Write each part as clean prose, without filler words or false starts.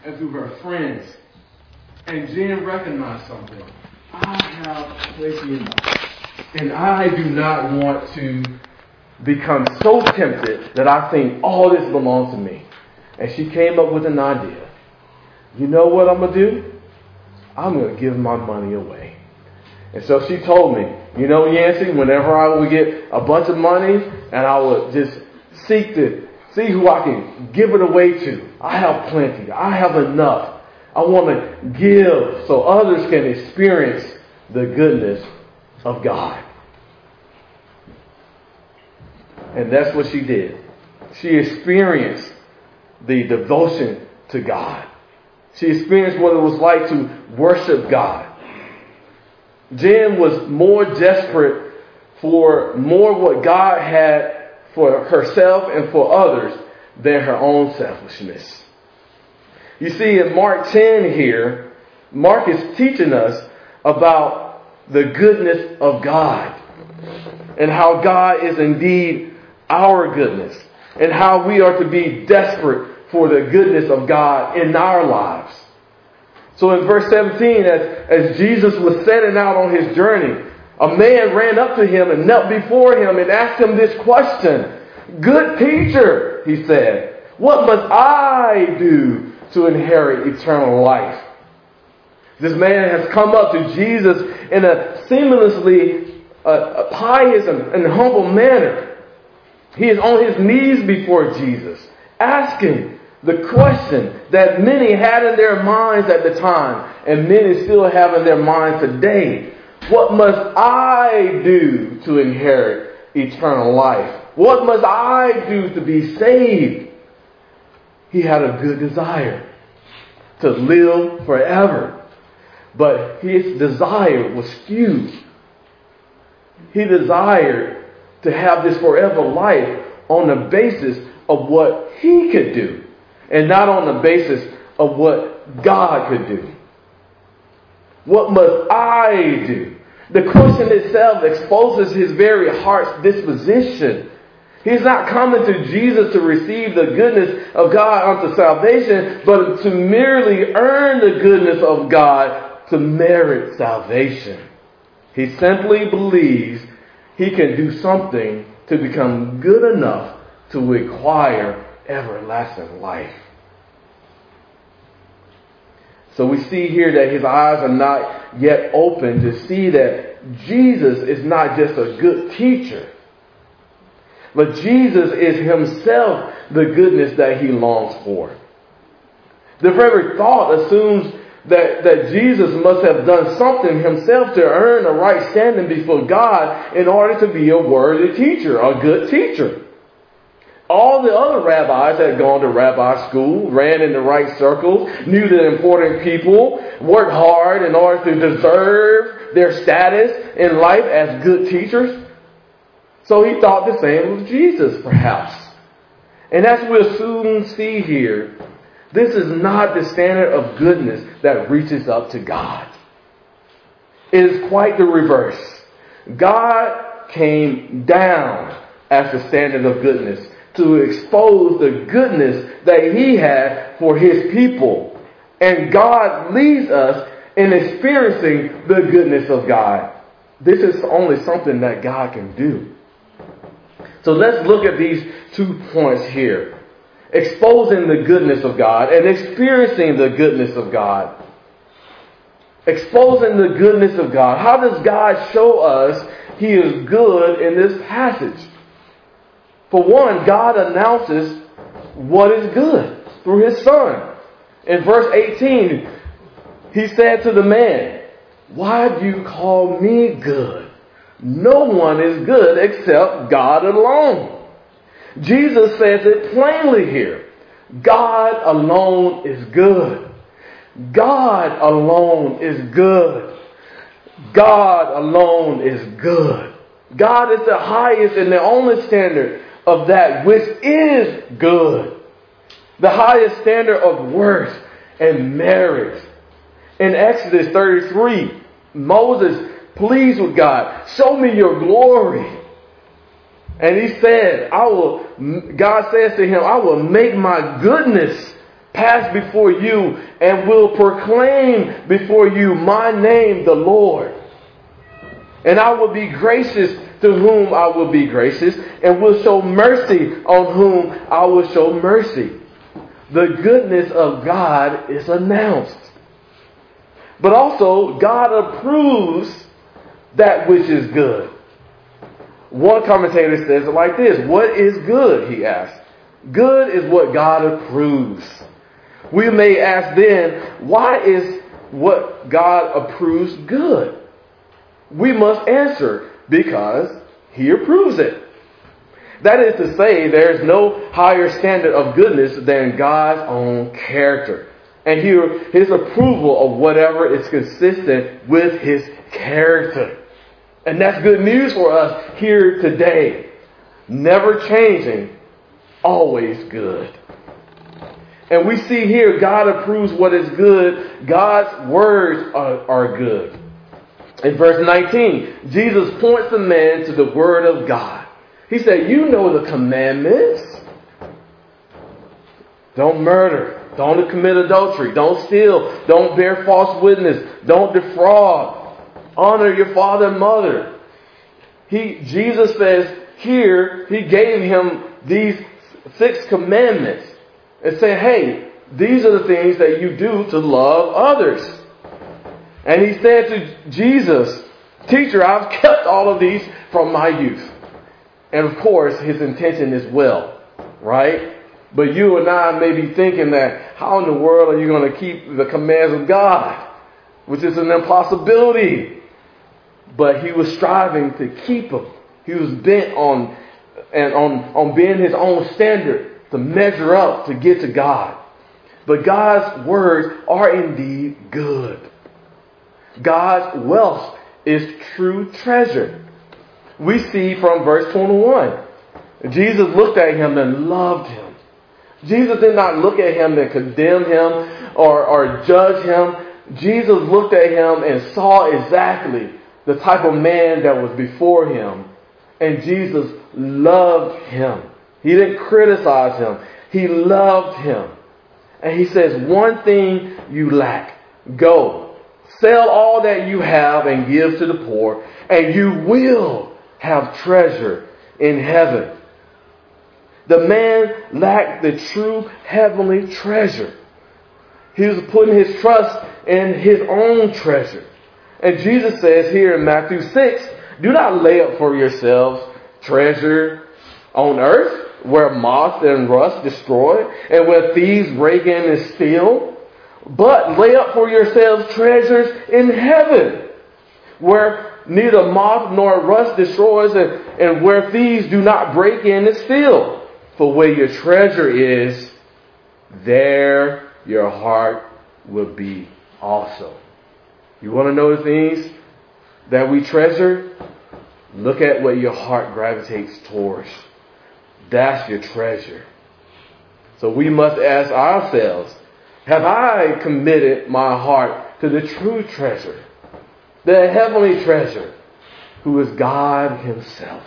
and through her friends. And Jen recognized something. I have plenty enough. And I do not want to become so tempted that I think all this belongs to me. And she came up with an idea. You know what I'm going to do? I'm going to give my money away. And so she told me, you know, Yancey, whenever I would get a bunch of money and I would just seek to see who I can give it away to. I have plenty. I have enough. I want to give so others can experience the goodness of God. And that's what she did. She experienced the devotion to God. She experienced what it was like to worship God. Jen was more desperate for more what God had for herself and for others than her own selfishness. You see, in Mark 10 here, Mark is teaching us about the goodness of God and how God is indeed our goodness and how we are to be desperate for the goodness of God in our lives. So in verse 17, as Jesus was setting out on his journey, a man ran up to him and knelt before him and asked him this question. Good teacher, he said, what must I do to inherit eternal life? This man has come up to Jesus in a seamlessly pious and humble manner. He is on his knees before Jesus, asking the question that many had in their minds at the time, and many still have in their minds today. What must I do to inherit eternal life? What must I do to be saved? He had a good desire to live forever, but his desire was skewed. He desired to have this forever life on the basis of what he could do, and not on the basis of what God could do. What must I do? The question itself exposes his very heart's disposition. He's not coming to Jesus to receive the goodness of God unto salvation, but to merely earn the goodness of God to merit salvation. He simply believes he can do something to become good enough to acquire everlasting life. So we see here that his eyes are not yet open to see that Jesus is not just a good teacher, but Jesus is himself the goodness that he longs for. The very thought assumes that Jesus must have done something himself to earn a right standing before God in order to be a worthy teacher, a good teacher. All the other rabbis had gone to rabbi school, ran in the right circles, knew the important people, worked hard in order to deserve their status in life as good teachers. So he thought the same of Jesus, perhaps. And as we'll soon see here, this is not the standard of goodness that reaches up to God. It is quite the reverse. God came down as the standard of goodness to expose the goodness that he had for his people. And God leads us in experiencing the goodness of God. This is only something that God can do. So let's look at these 2 points here. Exposing the goodness of God and experiencing the goodness of God. Exposing the goodness of God. How does God show us he is good in this passage? For one, God announces what is good through his Son. In verse 18, he said to the man, why do you call me good? No one is good except God alone. Jesus says it plainly here. God alone is good. God alone is good. God alone is good. God is the highest and the only standard of that which is good. The highest standard of worth and merit. In Exodus 33, Moses pleads with God, show me your glory. And he said, God says to him, I will make my goodness pass before you and will proclaim before you my name, the Lord. And I will be gracious to whom I will be gracious, and will show mercy on whom I will show mercy. The goodness of God is announced. But also, God approves that which is good. One commentator says it like this: what is good, he asks. Good is what God approves. We may ask then, why is what God approves good? We must answer, because He approves it. That is to say, there is no higher standard of goodness than God's own character. And here, His approval of whatever is consistent with His character. And that's good news for us here today. Never changing, always good. And we see here, God approves what is good. God's words are good. In verse 19, Jesus points the man to the Word of God. He said, you know the commandments. Don't murder. Don't commit adultery. Don't steal. Don't bear false witness. Don't defraud. Honor your father and mother. Jesus says here, He gave him these 6 commandments. And said, hey, these are the things that you do to love others. And He said to Jesus, teacher, I've kept all of these from my youth. And of course, His intention is well, right? But you and I may be thinking that, how in the world are you going to keep the commands of God? Which is an impossibility. But He was striving to keep them. He was bent on being His own standard, to measure up, to get to God. But God's words are indeed good. God's wealth is true treasure. We see from verse 21. Jesus looked at him and loved him. Jesus did not look at him and condemn him or judge him. Jesus looked at him and saw exactly the type of man that was before him. And Jesus loved him. He didn't criticize him. He loved him. And He says, one thing you lack. Go, sell all that you have and give to the poor, and you will have treasure in heaven. The man lacked the true heavenly treasure. He was putting his trust in his own treasure. And Jesus says here in Matthew 6, do not lay up for yourselves treasure on earth, where moth and rust destroy, and where thieves break in and steal. But lay up for yourselves treasures in heaven, where neither moth nor rust destroys, and where thieves do not break in and steal. For where your treasure is, there your heart will be also. You want to know the things that we treasure? Look at what your heart gravitates towards. That's your treasure. So we must ask ourselves, have I committed my heart to the true treasure, the heavenly treasure, who is God Himself?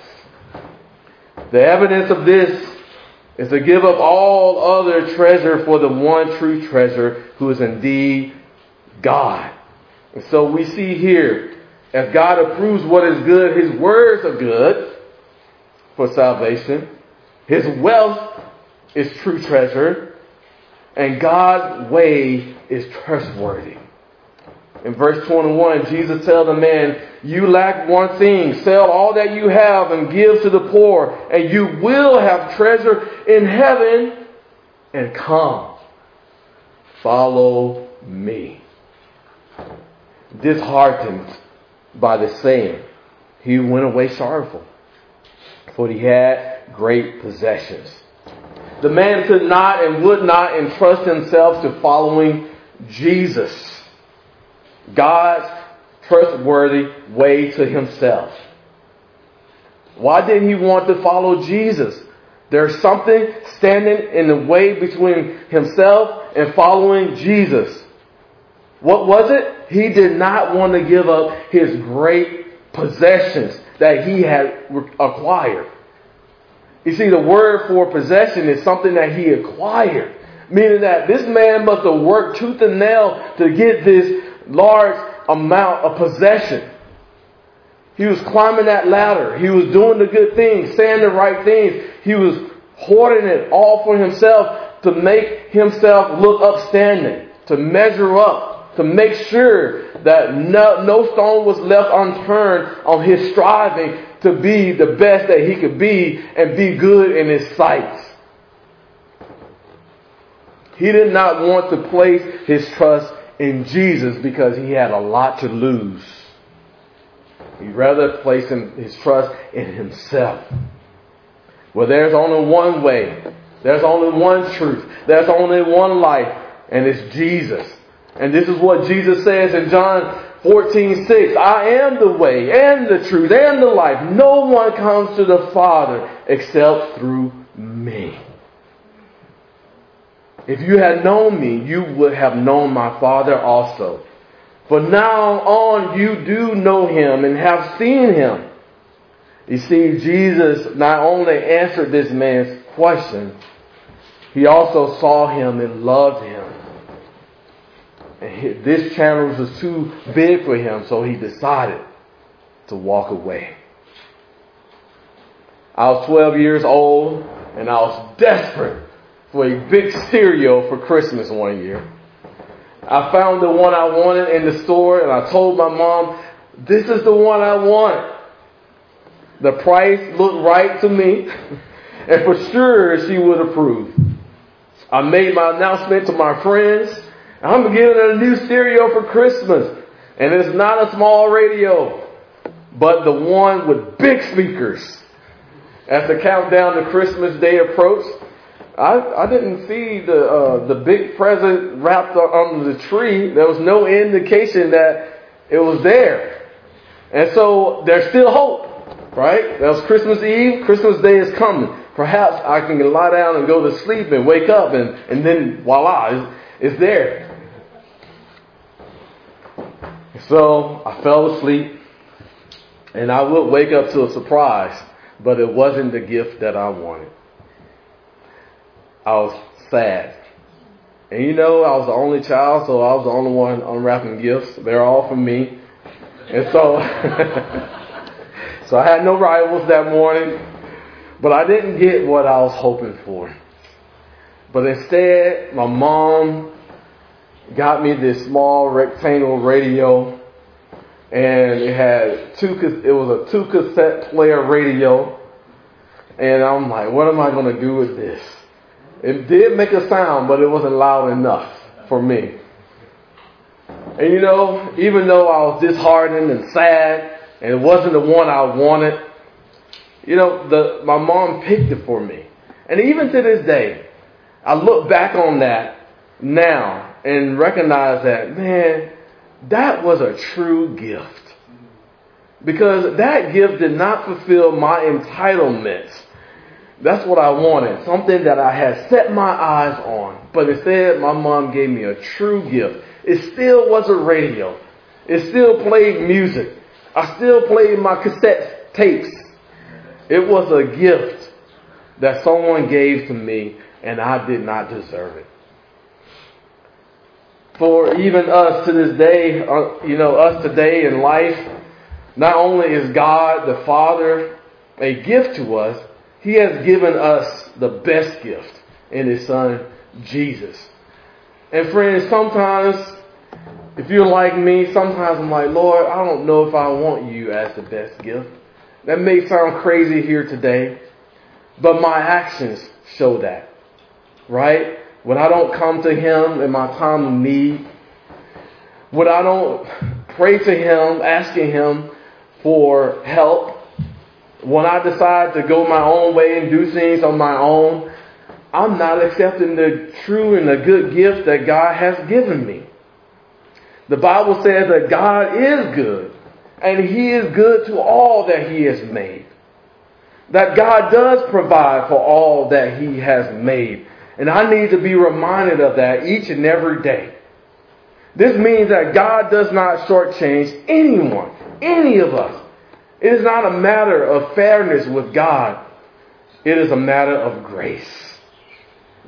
The evidence of this is to give up all other treasure for the one true treasure, who is indeed God. And so we see here, as God approves what is good, His words are good for salvation. His wealth is true treasure, and God's way is trustworthy. In verse 21, Jesus tells the man, you lack one thing. Sell all that you have and give to the poor, and you will have treasure in heaven. And come, follow me. Disheartened by the saying, he went away sorrowful, for he had great possessions. The man could not and would not entrust himself to following Jesus, God's trustworthy way to himself. Why didn't he want to follow Jesus? There's something standing in the way between himself and following Jesus. What was it? He did not want to give up his great possessions that he had acquired. You see, the word for possession is something that he acquired. Meaning that this man must have worked tooth and nail to get this large amount of possession. He was climbing that ladder. He was doing the good things, saying the right things. He was hoarding it all for himself to make himself look upstanding, to measure up, to make sure that no stone was left unturned on his striving to be the best that he could be and be good in his sight. He did not want to place his trust in Jesus because he had a lot to lose. He'd rather place his trust in himself. Well, there's only one way. There's only one truth. There's only one life, and it's Jesus. And this is what Jesus says in John 14:6. I am the way and the truth and the life. No one comes to the Father except through me. If you had known me, you would have known my Father also. From now on, you do know him and have seen him. You see, Jesus not only answered this man's question, he also saw him and loved him. And this challenge was too big for him, so he decided to walk away. I was 12 years old, and I was desperate for a big stereo for Christmas one year. I found the one I wanted in the store, and I told my mom, this is the one I want. The price looked right to me, and for sure she would approve. I made my announcement to my friends. I'm getting a new stereo for Christmas. And it's not a small radio, but the one with big speakers. As the countdown to Christmas Day approached, I didn't see the big present wrapped under the tree. There was no indication that it was there. And so there's still hope, right? That was Christmas Eve. Christmas Day is coming. Perhaps I can lie down and go to sleep and wake up and then voila, it's there. So I fell asleep, and I would wake up to a surprise, but it wasn't the gift that I wanted. I was sad. And you know, I was the only child, so I was the only one unwrapping gifts. They're all from me. And so, so I had no rivals that morning, but I didn't get what I was hoping for. But instead, my mom got me this small rectangle radio, and it was a 2 cassette player radio. And I'm like, what am I going to do with this? It did make a sound, but it wasn't loud enough for me. And you know, even though I was disheartened and sad, and it wasn't the one I wanted, you know, my mom picked it for me. And even to this day, I look back on that now and recognize that, man, that was a true gift. Because that gift did not fulfill my entitlements. That's what I wanted. Something that I had set my eyes on. But instead, my mom gave me a true gift. It still was a radio. It still played music. I still played my cassette tapes. It was a gift that someone gave to me, and I did not deserve it. For even us to this day, us today in life, not only is God the Father a gift to us, He has given us the best gift in His Son, Jesus. And friends, sometimes, if you're like me, sometimes I'm like, Lord, I don't know if I want you as the best gift. That may sound crazy here today, but my actions show that. Right? When I don't come to Him in my time of need, when I don't pray to Him, asking Him for help, when I decide to go my own way and do things on my own, I'm not accepting the true and the good gift that God has given me. The Bible says that God is good, and He is good to all that He has made. That God does provide for all that He has made. And I need to be reminded of that each and every day. This means that God does not shortchange anyone, any of us. It is not a matter of fairness with God. It is a matter of grace.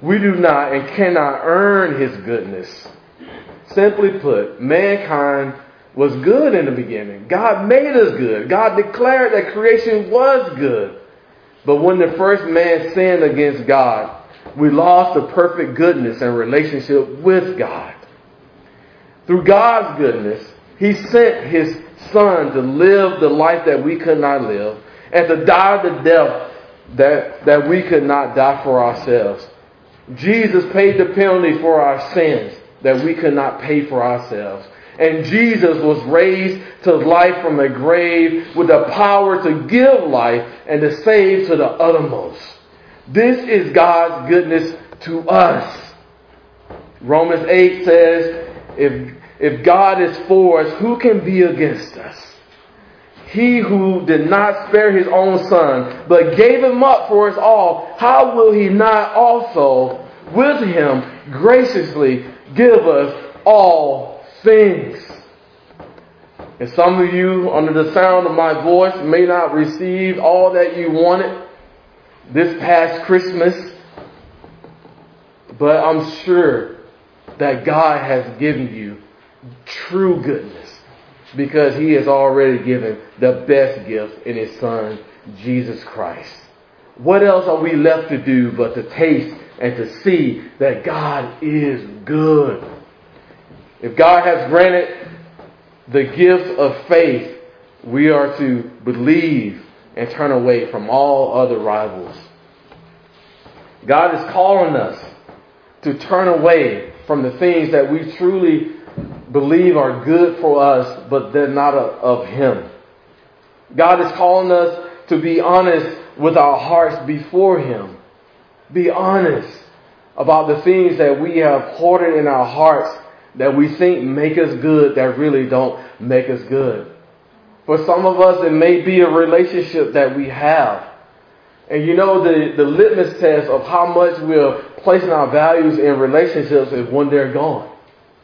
We do not and cannot earn His goodness. Simply put, mankind was good in the beginning. God made us good. God declared that creation was good. But when the first man sinned against God, we lost the perfect goodness and relationship with God. Through God's goodness, He sent His Son to live the life that we could not live and to die the death that we could not die for ourselves. Jesus paid the penalty for our sins that we could not pay for ourselves. And Jesus was raised to life from the grave with the power to give life and to save to the uttermost. This is God's goodness to us. Romans 8 says, if God is for us, who can be against us? He who did not spare His own Son, but gave Him up for us all, how will He not also with Him graciously give us all things? And some of you, under the sound of my voice, may not receive all that you wanted this past Christmas, but I'm sure that God has given you true goodness because He has already given the best gift in His Son, Jesus Christ. What else are we left to do but to taste and to see that God is good? If God has granted the gift of faith, we are to believe and turn away from all other rivals. God is calling us to turn away from the things that we truly believe are good for us, but they're not of Him. God is calling us to be honest with our hearts before Him. Be honest about the things that we have hoarded in our hearts that we think make us good that really don't make us good. For some of us, it may be a relationship that we have. And you know, the litmus test of how much we're placing our values in relationships is when they're gone.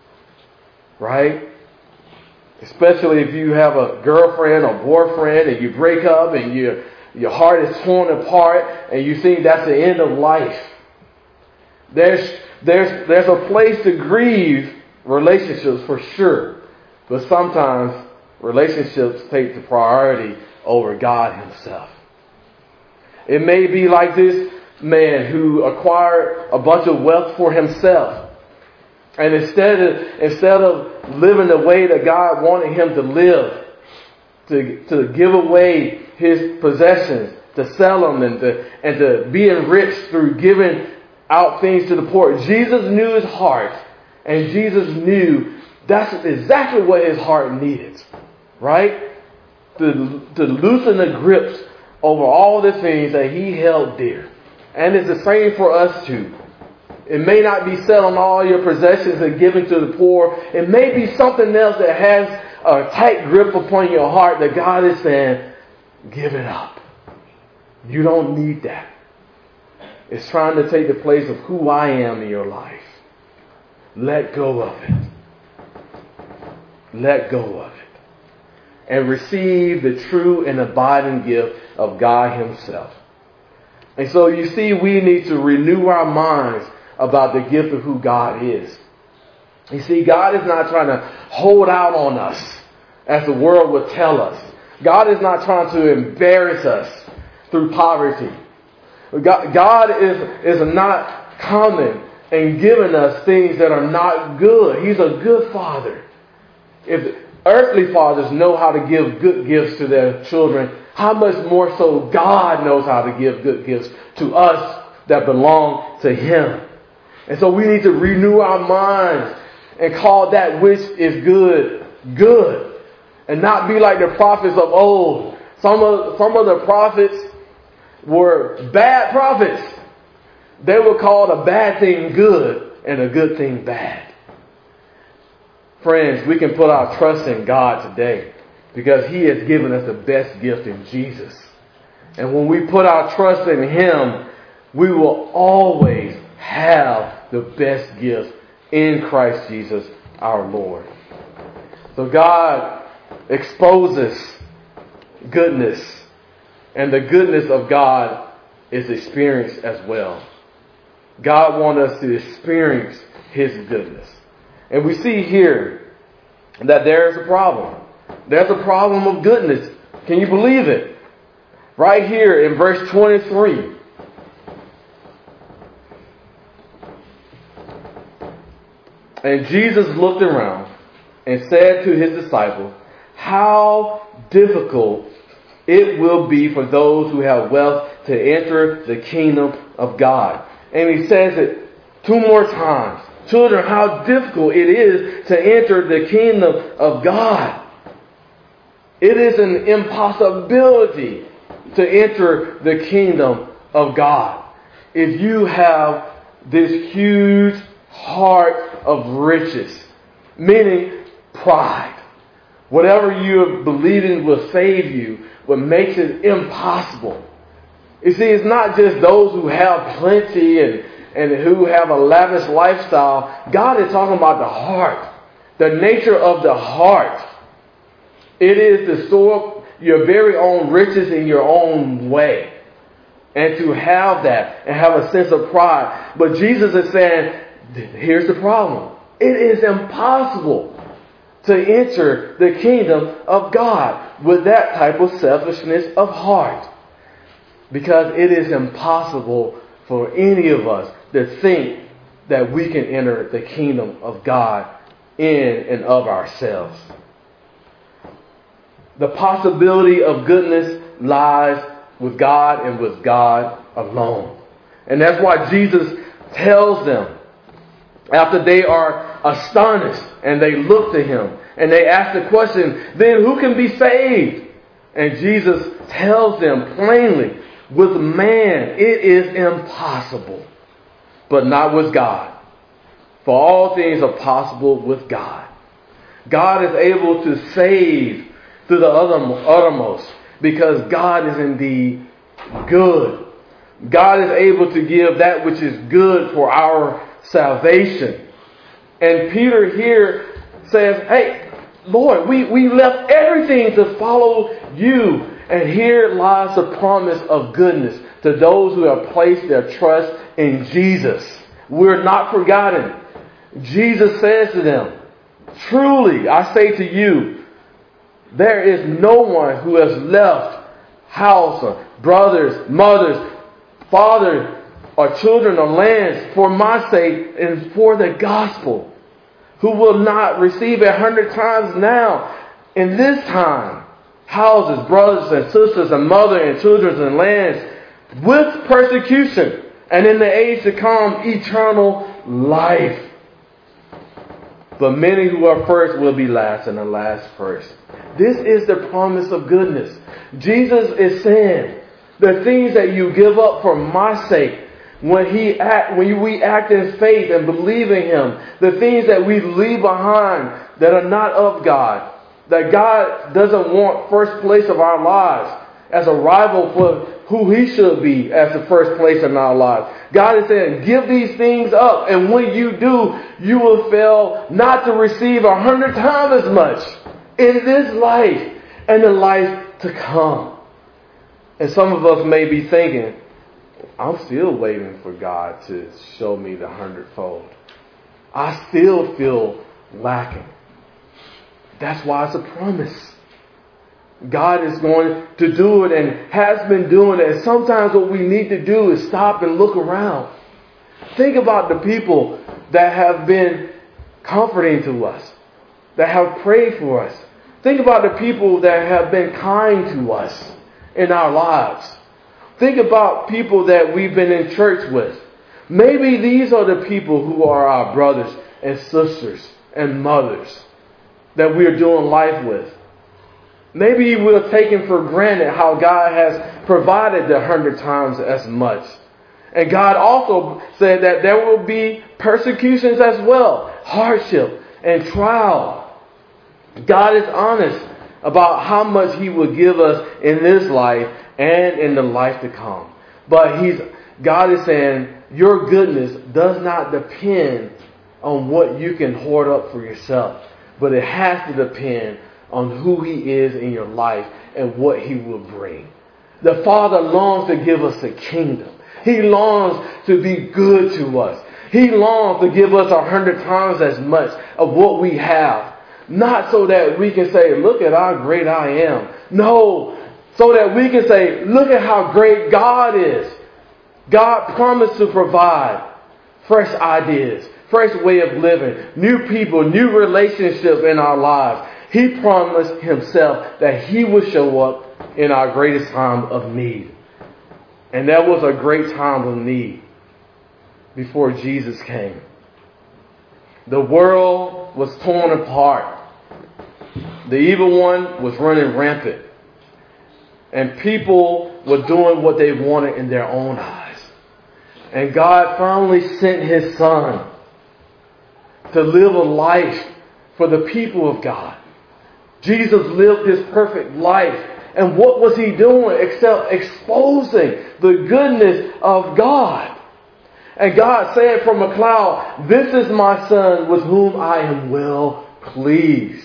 Right? Especially if you have a girlfriend or boyfriend and you break up and your heart is torn apart and you think that's the end of life. There's a place to grieve relationships for sure. But sometimes relationships take the priority over God Himself. It may be like this man who acquired a bunch of wealth for himself. And instead of living the way that God wanted him to live, to give away his possessions, to sell them and to be enriched through giving out things to the poor. Jesus knew his heart, and Jesus knew that's exactly what his heart needed, right? To loosen the grips over all the things that he held dear. And it's the same for us too. It may not be selling all your possessions and giving to the poor. It may be something else that has a tight grip upon your heart that God is saying, give it up. You don't need that. It's trying to take the place of who I am in your life. Let go of it. Let go of it. And receive the true and abiding gift of God Himself. And so you see, we need to renew our minds about the gift of who God is. You see, God is not trying to hold out on us as the world would tell us. God is not trying to embarrass us through poverty. God is not coming and giving us things that are not good. He's a good father. If earthly fathers know how to give good gifts to their children, how much more so God knows how to give good gifts to us that belong to Him. And so we need to renew our minds and call that which is good, good. And not be like the prophets of old. Some of the prophets were bad prophets. They were called a bad thing good and a good thing bad. Friends, we can put our trust in God today because He has given us the best gift in Jesus. And when we put our trust in Him, we will always have the best gift in Christ Jesus our Lord. So God exposes goodness, and the goodness of God is experienced as well. God wants us to experience His goodness. And we see here that there is a problem. There's a problem of goodness. Can you believe it? Right here in verse 23. And Jesus looked around and said to His disciples, how difficult it will be for those who have wealth to enter the kingdom of God. And He says it 2 more times. Children, how difficult it is to enter the kingdom of God. It is an impossibility to enter the kingdom of God if you have this huge heart of riches, meaning pride. Whatever you're believing will save you, what makes it impossible. You see, it's not just those who have plenty and who have a lavish lifestyle. God is talking about the heart, the nature of the heart. It is to store up your very own riches in your own way. And to have that and have a sense of pride. But Jesus is saying, here's the problem. It is impossible to enter the kingdom of God with that type of selfishness of heart. Because it is impossible for any of us to think that we can enter the kingdom of God in and of ourselves. The possibility of goodness lies with God and with God alone. And that's why Jesus tells them, after they are astonished and they look to Him and they ask the question, then who can be saved? And Jesus tells them plainly, with man it is impossible, but not with God. For all things are possible with God. God is able to save to the uttermost because God is indeed good. God is able to give that which is good for our salvation. And Peter here says, hey, Lord, we left everything to follow you. And here lies the promise of goodness to those who have placed their trust in Jesus. We're not forgotten. Jesus says to them, truly, I say to you, there is no one who has left house or brothers, mothers, fathers, or children or lands for my sake and for the gospel, who will not receive 100 times now in this time houses, brothers and sisters and mother and children and lands with persecution, and in the age to come eternal life. But many who are first will be last, and the last first. This is the promise of goodness. Jesus is saying, the things that you give up for my sake, when we act in faith and believe in Him, the things that we leave behind that are not of God, that God doesn't want first place of our lives as a rival for who He should be as the first place in our lives. God is saying, give these things up, and when you do, you will fail not to receive 100 times as much in this life and the life to come. And some of us may be thinking, I'm still waiting for God to show me the 100-fold. I still feel lacking. That's why it's a promise. God is going to do it and has been doing it. And sometimes what we need to do is stop and look around. Think about the people that have been comforting to us, that have prayed for us. Think about the people that have been kind to us in our lives. Think about people that we've been in church with. Maybe these are the people who are our brothers and sisters and mothers that we're doing life with. Maybe we're taking for granted how God has provided the 100 times as much. And God also said that there will be persecutions as well, hardship and trial. God is honest about how much He will give us in this life and in the life to come. But God is saying your goodness does not depend on what you can hoard up for yourself, but it has to depend on who He is in your life and what He will bring. The Father longs to give us a kingdom. He longs to be good to us. He longs to give us 100 times as much of what we have. Not so that we can say, look at how great I am. No, so that we can say, look at how great God is. God promised to provide fresh ideas, fresh way of living, new people, new relationships in our lives. He promised himself that he would show up in our greatest time of need. And that was a great time of need before Jesus came. The world was torn apart. The evil one was running rampant. And people were doing what they wanted in their own eyes. And God finally sent his Son to live a life for the people of God. Jesus lived his perfect life. And what was he doing except exposing the goodness of God? And God said from a cloud, this is my Son with whom I am well pleased.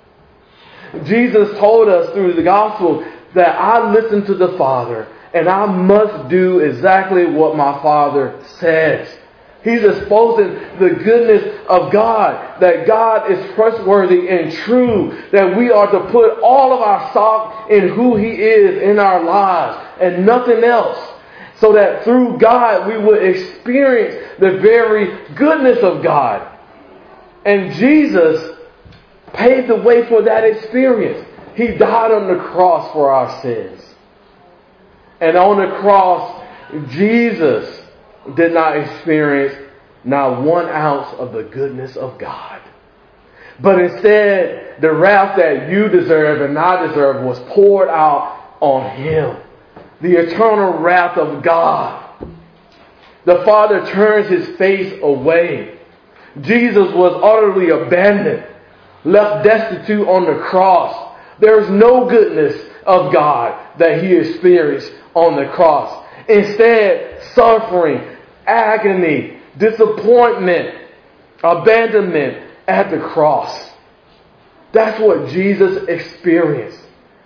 Jesus told us through the gospel that I listen to the Father and I must do exactly what my Father says. He's exposing the goodness of God, that God is trustworthy and true, that we are to put all of our stock in who he is in our lives and nothing else. So that through God we will experience the very goodness of God. And Jesus paved the way for that experience. He died on the cross for our sins. And on the cross, Jesus did not experience not 1 ounce of the goodness of God. But instead, the wrath that you deserve and I deserve was poured out on him. The eternal wrath of God. The Father turns his face away. Jesus was utterly abandoned, left destitute on the cross. There is no goodness of God that he experienced on the cross. Instead, suffering, agony, disappointment, abandonment at the cross. That's what Jesus experienced.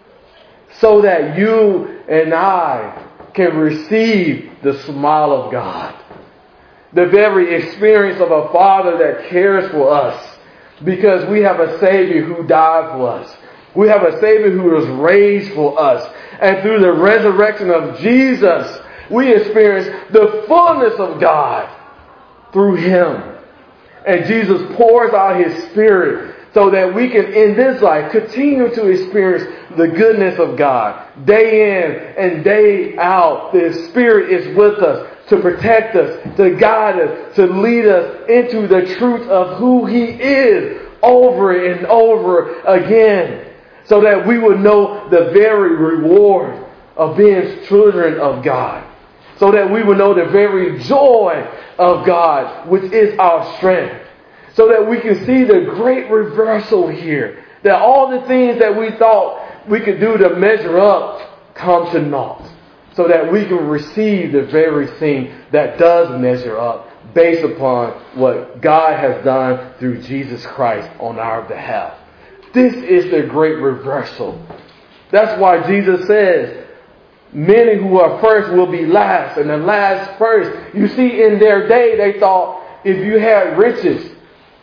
So that you and I can receive the smile of God. The very experience of a Father that cares for us. Because we have a Savior who died for us. We have a Savior who was raised for us. And through the resurrection of Jesus, we experience the fullness of God through him. And Jesus pours out his Spirit so that we can, in this life, continue to experience the goodness of God. Day in and day out, the Spirit is with us to protect us, to guide us, to lead us into the truth of who he is over and over again. So that we would know the very reward of being children of God. So that we would know the very joy of God, which is our strength. So that we can see the great reversal here. That all the things that we thought we could do to measure up come to naught. So that we can receive the very thing that does measure up based upon what God has done through Jesus Christ on our behalf. This is the great reversal. That's why Jesus says, many who are first will be last, and the last first. You see, in their day, they thought if you had riches,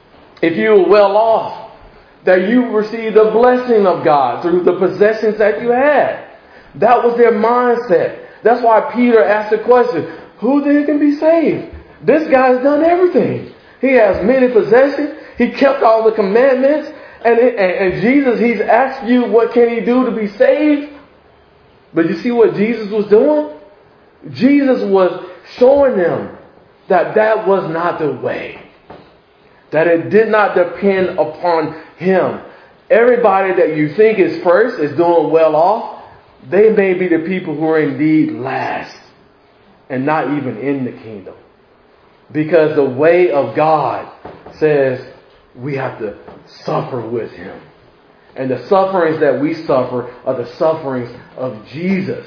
if you were well off, that you received the blessing of God through the possessions that you had. That was their mindset. That's why Peter asked the question, who then can be saved? This guy's done everything. He has many possessions. He kept all the commandments. And Jesus, he's asked you, what can he do to be saved? But you see what Jesus was doing? Jesus was showing them that that was not the way. That it did not depend upon him. Everybody that you think is first is doing well off. They may be the people who are indeed last and not even in the kingdom. Because the way of God says we have to suffer with him. And the sufferings that we suffer are the sufferings of Jesus.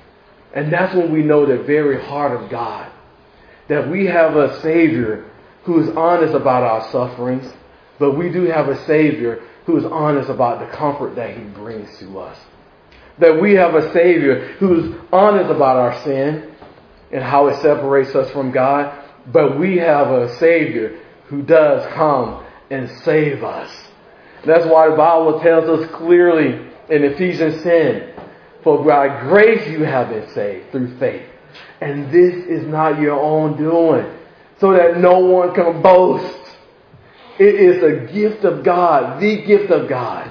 And that's when we know the very heart of God. That we have a Savior who is honest about our sufferings. But we do have a Savior who is honest about the comfort that he brings to us. That we have a Savior who is honest about our sin. and how it separates us from God. But we have a Savior who does come and save us. That's why the Bible tells us clearly in Ephesians 10, for by grace you have been saved through faith. And this is not your own doing, so that no one can boast. It is a gift of God, the gift of God.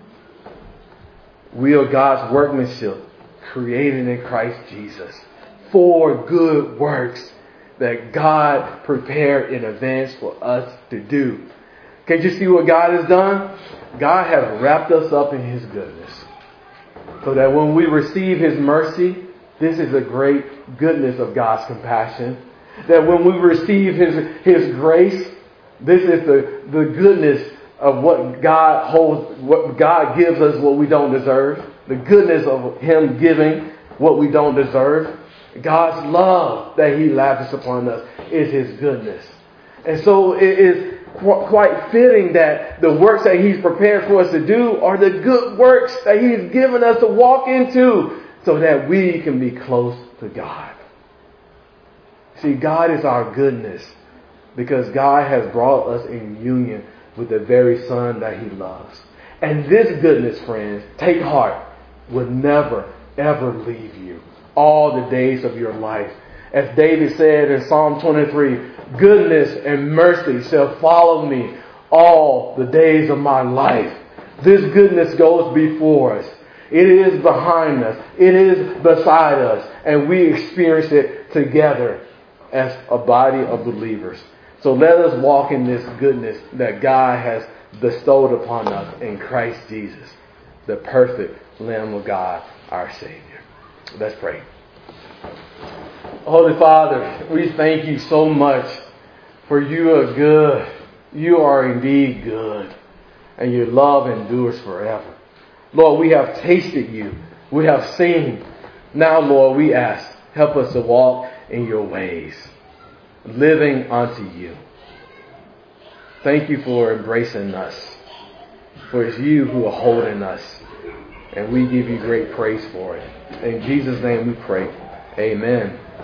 We are God's workmanship, created in Christ Jesus, for good works that God prepared in advance for us to do. Can't you see what God has done? God has wrapped us up in His goodness, so that when we receive His mercy, this is a great goodness of God's compassion. That when we receive His grace, this is the goodness of what God holds, what God gives us, what we don't deserve. The goodness of Him giving what we don't deserve. God's love that He lavishes upon us is His goodness. And so it is quite fitting that the works that He's prepared for us to do are the good works that He's given us to walk into, so that we can be close to God. See, God is our goodness because God has brought us in union with the very Son that He loves. And this goodness, friends, take heart, will never, ever leave you all the days of your life. As David said in Psalm 23, goodness and mercy shall follow me all the days of my life. This goodness goes before us. It is behind us. It is beside us. And we experience it together as a body of believers. So let us walk in this goodness that God has bestowed upon us in Christ Jesus, the perfect Lamb of God, our Savior. Let's pray. Holy Father, we thank You so much, for You are good. You are indeed good. And Your love endures forever. Lord, we have tasted You. We have seen. Now, Lord, we ask, help us to walk in Your ways, living unto You. Thank You for embracing us. For it's You who are holding us. And we give You great praise for it. In Jesus' name we pray. Amen.